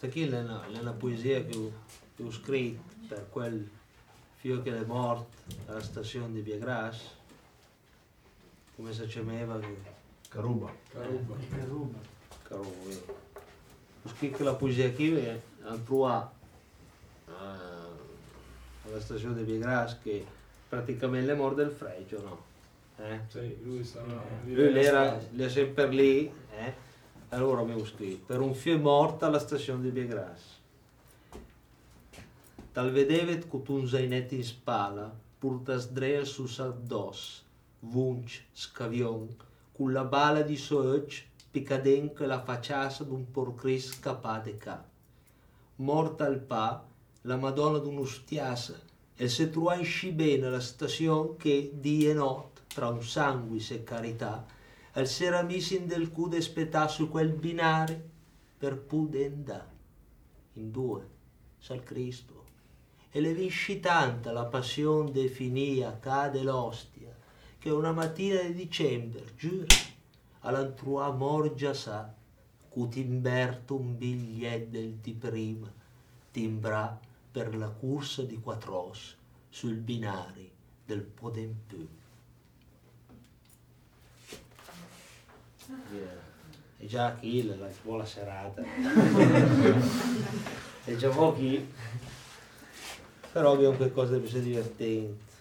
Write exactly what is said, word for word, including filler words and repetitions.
questa qui è una, è una poesia che ho, che ho scritto per quel figlio che è morto alla stazione di Viagras, come si chiamava? Caruba. Caruba. Caruba. Caruba. Ho scritto la poesia qui e ho trovato alla stazione di Viagras che praticamente è morto del freddo, no? Eh? Sì, lui stava Lui era, era sempre lì, eh? Allora abbiamo scritto per un figlio morto alla stazione di Viagras. Tal vedevet cu un zainetto in spalla, purtas drea su addos, vunch, scavion, con la bala di soec, picaden che la facciassa d'un porcris scapade ca. Morta al pa, la Madonna d'un stiasa, e se trova in sci bene la stazione che, di e notte, tra un sanguis e carità, el s'era messo in del cu d'espetà su quel binare per pudenda. In due, sal Cristo. E le visci tanta la passione definia cade l'ostia, che una mattina di dicembre, giura, all'antrua morgia sa, cu timberto un biglietto del di prima, timbra per la corsa di quattros sul binari del Podempù. Yeah. E già qui la buona serata. E già pochi. Però abbiamo qualcosa di più divertente.